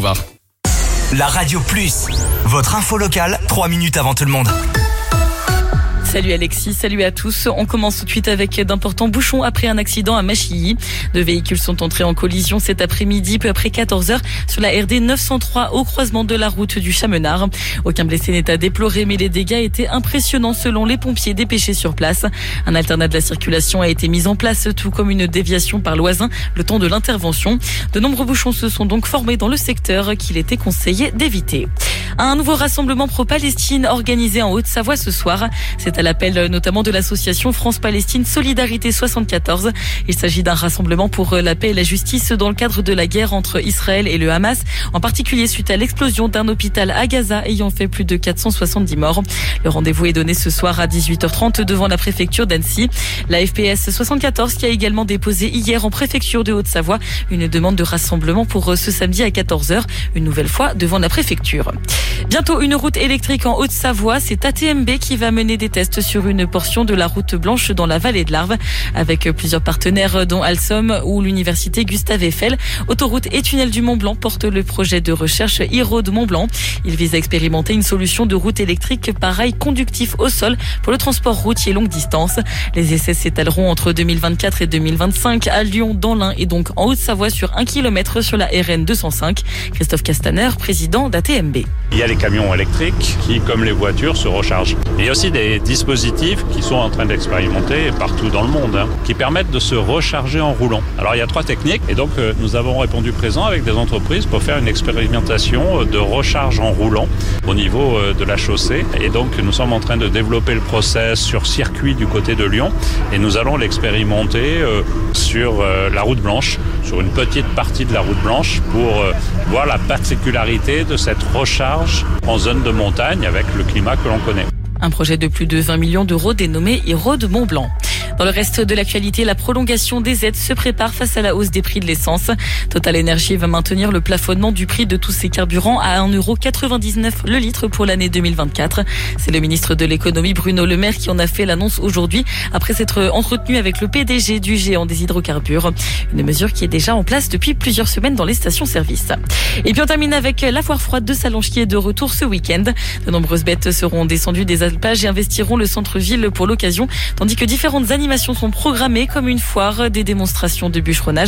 soir. La Radio Plus, votre info locale, 3 minutes avant tout le monde. Salut Alexis, salut à tous. On commence tout de suite avec d'importants bouchons après un accident à Machilly. 2 véhicules sont entrés en collision cet après-midi, peu après 14h, sur la RD 903 au croisement de la route du Chamenard. Aucun blessé n'est à déplorer, mais les dégâts étaient impressionnants selon les pompiers dépêchés sur place. Un alternat de la circulation a été mis en place, tout comme une déviation par l'Oisin, le temps de l'intervention. De nombreux bouchons se sont donc formés dans le secteur qu'il était conseillé d'éviter. Un nouveau rassemblement pro-Palestine organisé en Haute-Savoie ce soir. C'est à l'appel notamment de l'association France-Palestine Solidarité 74. Il s'agit d'un rassemblement pour la paix et la justice dans le cadre de la guerre entre Israël et le Hamas, en particulier suite à l'explosion d'un hôpital à Gaza ayant fait plus de 470 morts. Le rendez-vous est donné ce soir à 18h30 devant la préfecture d'Annecy. La FPS 74 qui a également déposé hier en préfecture de Haute-Savoie une demande de rassemblement pour ce samedi à 14h, une nouvelle fois devant la préfecture. Bientôt une route électrique en Haute-Savoie, c'est ATMB qui va mener des tests sur une portion de la route blanche dans la vallée de l'Arve avec plusieurs partenaires dont Alstom ou l'université Gustave Eiffel. Autoroute et tunnel du Mont-Blanc porte le projet de recherche e-road Mont-Blanc. Il vise à expérimenter une solution de route électrique par rail conductif au sol pour le transport routier longue distance. Les essais s'étaleront entre 2024 et 2025 à Lyon, dans l'Ain et donc en Haute-Savoie sur 1 km sur la RN 205. Christophe Castaner, président d'ATMB. Il y a les camions électriques qui, comme les voitures, se rechargent. Il y a aussi des dispositifs qui sont en train d'expérimenter partout dans le monde, qui permettent de se recharger en roulant. Alors il y a 3 techniques et donc nous avons répondu présent avec des entreprises pour faire une expérimentation de recharge en roulant au niveau de la chaussée. Et donc nous sommes en train de développer le process sur circuit du côté de Lyon et nous allons l'expérimenter sur la route blanche, sur une petite partie de la route blanche pour voir la particularité de cette recharge en zone de montagne avec le climat que l'on connaît. Un projet de plus de 20 millions d'euros dénommé e-road Mont-Blanc. Dans le reste de l'actualité, la prolongation des aides se prépare face à la hausse des prix de l'essence. Total Energy va maintenir le plafonnement du prix de tous ses carburants à 1,99 € le litre pour l'année 2024. C'est le ministre de l'économie Bruno Le Maire qui en a fait l'annonce aujourd'hui après s'être entretenu avec le PDG du géant des hydrocarbures. Une mesure qui est déjà en place depuis plusieurs semaines dans les stations-service. Et puis on termine avec la foire froide de Salonches qui est de retour ce week-end. De nombreuses bêtes seront descendues des alpages et investiront le centre-ville pour l'occasion, tandis que différentes animations sont programmées comme une foire, des démonstrations de bûcheronnage